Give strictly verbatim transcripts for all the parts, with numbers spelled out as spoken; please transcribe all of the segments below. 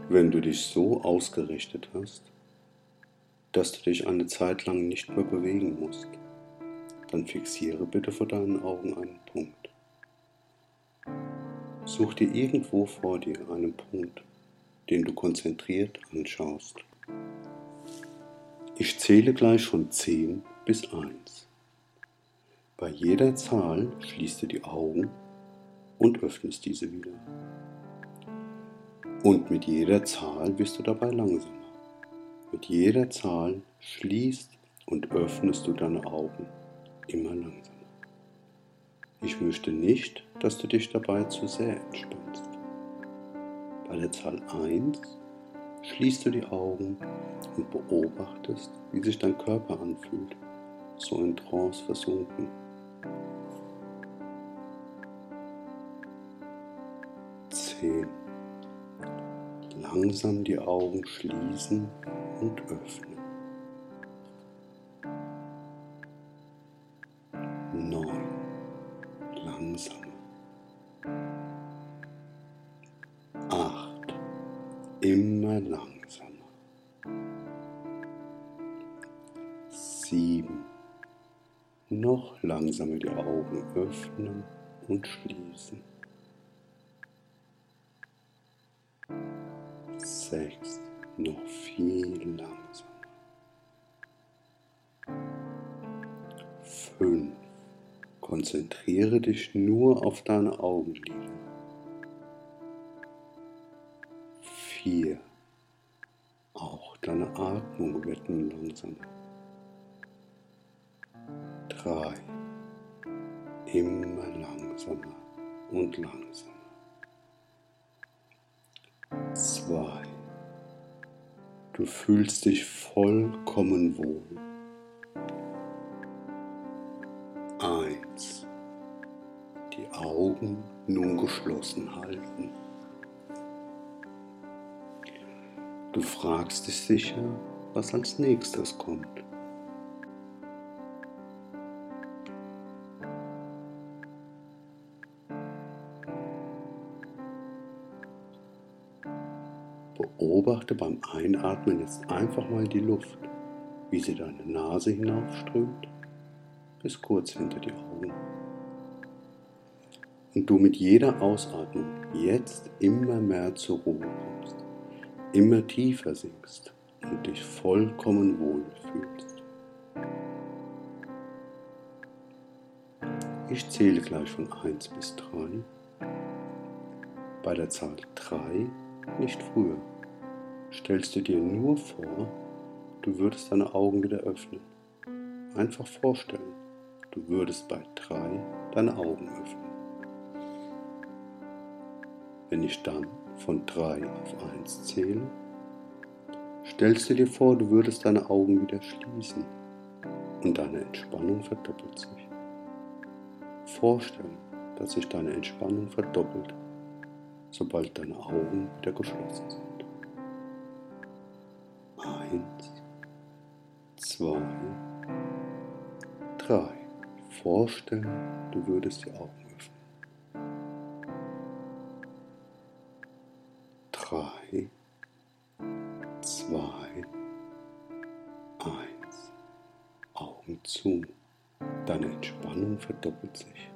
Wenn du dich so ausgerichtet hast, dass du dich eine Zeit lang nicht mehr bewegen musst, dann fixiere bitte vor deinen Augen einen Punkt. Such dir irgendwo vor dir einen Punkt, den du konzentriert anschaust. Ich zähle gleich von zehn bis eins. Bei jeder Zahl schließt du die Augen und öffnest diese wieder. Und mit jeder Zahl wirst du dabei langsamer. Mit jeder Zahl schließt und öffnest du deine Augen immer langsamer. Ich möchte nicht, dass du dich dabei zu sehr entspannst. Bei der Zahl eins schließt du die Augen und beobachtest, wie sich dein Körper anfühlt, so in Trance versunken. zehn. Langsam die Augen schließen und öffnen. neun. Langsamer. acht. Immer langsamer. sieben. Noch langsamer die Augen öffnen und schließen. sechs. Noch viel langsamer. fünf. Konzentriere dich nur auf deine Augenlider. vier. Auch deine Atmung wird nun langsamer. drei. Immer langsamer und langsamer. zwei. Du fühlst dich vollkommen wohl. eins. Die Augen nun geschlossen halten. Du fragst dich sicher, was als nächstes kommt. Beobachte beim Einatmen jetzt einfach mal die Luft, wie sie deine Nase hinaufströmt, bis kurz hinter die Augen. Und du mit jeder Ausatmung jetzt immer mehr zur Ruhe kommst, immer tiefer sinkst und dich vollkommen wohl fühlst. Ich zähle gleich von eins bis drei. Bei der Zahl drei, nicht früher, stellst du dir nur vor, du würdest deine Augen wieder öffnen. Einfach vorstellen, du würdest bei drei deine Augen öffnen. Wenn ich dann von drei auf eins zähle, stellst du dir vor, du würdest deine Augen wieder schließen und deine Entspannung verdoppelt sich. Vorstellen, dass sich deine Entspannung verdoppelt, sobald deine Augen wieder geschlossen sind. Eins, zwei, drei. Vorstellen, du würdest die Augen öffnen. Drei, zwei, eins. Augen zu. Deine Entspannung verdoppelt sich.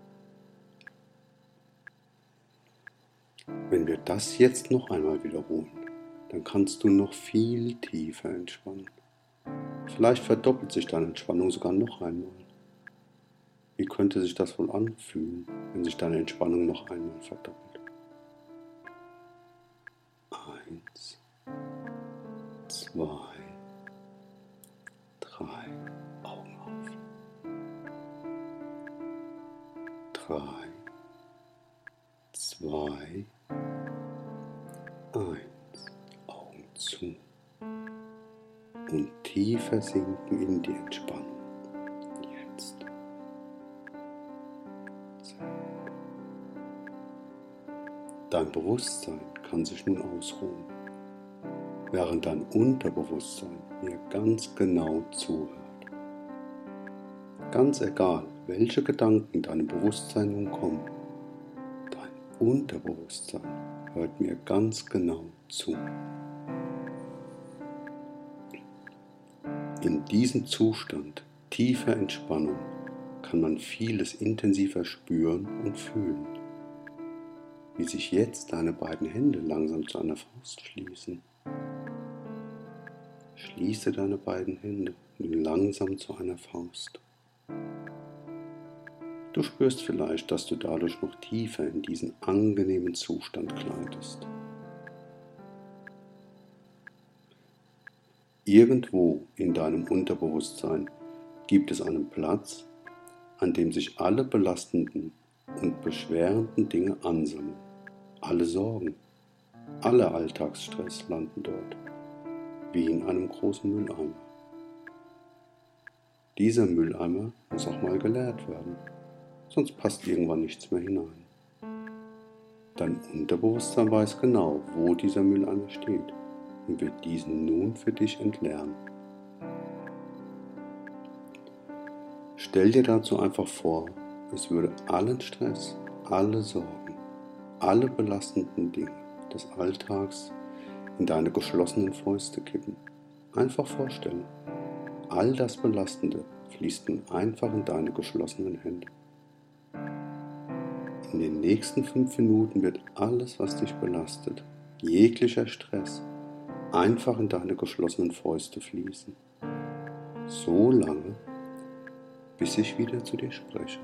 Wenn wir das jetzt noch einmal wiederholen, dann kannst du noch viel tiefer entspannen. Vielleicht verdoppelt sich deine Entspannung sogar noch einmal. Wie könnte sich das wohl anfühlen, wenn sich deine Entspannung noch einmal verdoppelt? Eins, zwei, drei. Augen auf. Drei, zwei, eins. Augen zu. Und tiefer sinken in die Entspannung. Jetzt. Dein Bewusstsein kann sich nun ausruhen, während dein Unterbewusstsein mir ganz genau zuhört. Ganz egal, welche Gedanken deinem Bewusstsein nun kommen, dein Unterbewusstsein hört mir ganz genau zu. In diesem Zustand tiefer Entspannung kann man vieles intensiver spüren und fühlen, wie sich jetzt deine beiden Hände langsam zu einer Faust schließen. Schließe deine beiden Hände nun langsam zu einer Faust. Du spürst vielleicht, dass du dadurch noch tiefer in diesen angenehmen Zustand gleitest. Irgendwo in deinem Unterbewusstsein gibt es einen Platz, an dem sich alle belastenden und beschwerenden Dinge ansammeln. Alle Sorgen, alle Alltagsstress landen dort, wie in einem großen Mülleimer. Dieser Mülleimer muss auch mal geleert werden, sonst passt irgendwann nichts mehr hinein. Dein Unterbewusstsein weiß genau, wo dieser Mülleimer steht und wird diesen nun für dich entleeren. Stell dir dazu einfach vor, es würde allen Stress, alle Sorgen, alle belastenden Dinge des Alltags in deine geschlossenen Fäuste kippen. Einfach vorstellen, all das Belastende fließt nun einfach in deine geschlossenen Hände. In den nächsten fünf Minuten wird alles, was dich belastet, jeglicher Stress, einfach in deine geschlossenen Fäuste fließen. So lange, bis ich wieder zu dir spreche.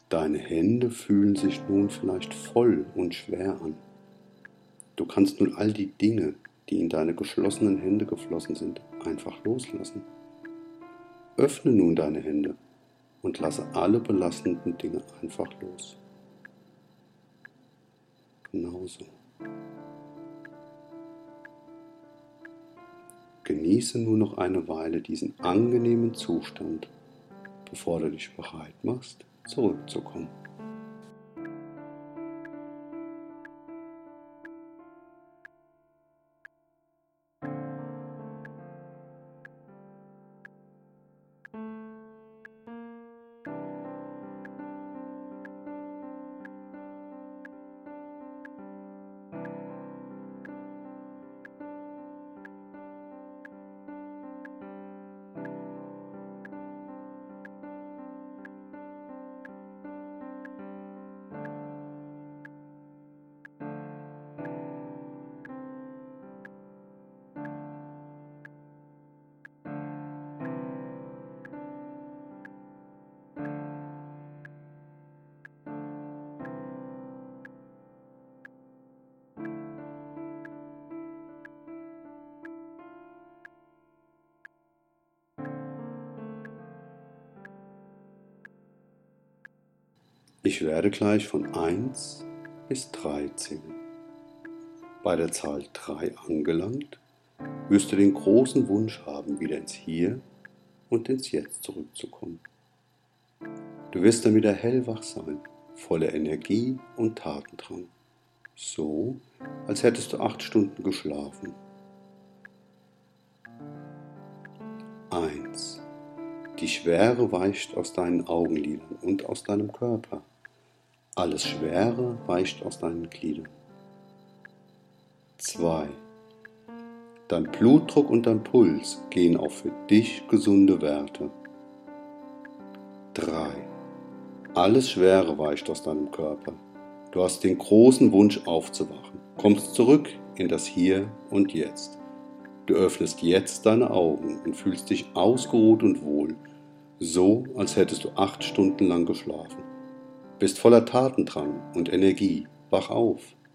Deine Hände fühlen sich nun vielleicht voll und schwer an. Du kannst nun all die Dinge, die in deine geschlossenen Hände geflossen sind, einfach loslassen. Öffne nun deine Hände und lasse alle belastenden Dinge einfach los. Genauso. Genieße nur noch eine Weile diesen angenehmen Zustand, bevor du dich bereit machst, zurückzukommen. Ich werde gleich von eins bis drei zählen. Bei der Zahl drei angelangt, wirst du den großen Wunsch haben, wieder ins Hier und ins Jetzt zurückzukommen. Du wirst dann wieder hellwach sein, voller Energie und Tatendrang, so als hättest du acht Stunden geschlafen. eins. Die Schwere weicht aus deinen Augenlidern und aus deinem Körper. Alles Schwere weicht aus deinen Gliedern. zwei. Dein Blutdruck und dein Puls gehen auf für dich gesunde Werte. drei. Alles Schwere weicht aus deinem Körper. Du hast den großen Wunsch aufzuwachen, kommst zurück in das Hier und Jetzt. Du öffnest jetzt deine Augen und fühlst dich ausgeruht und wohl, so als hättest du acht Stunden lang geschlafen. Bist voller Tatendrang und Energie, wach auf.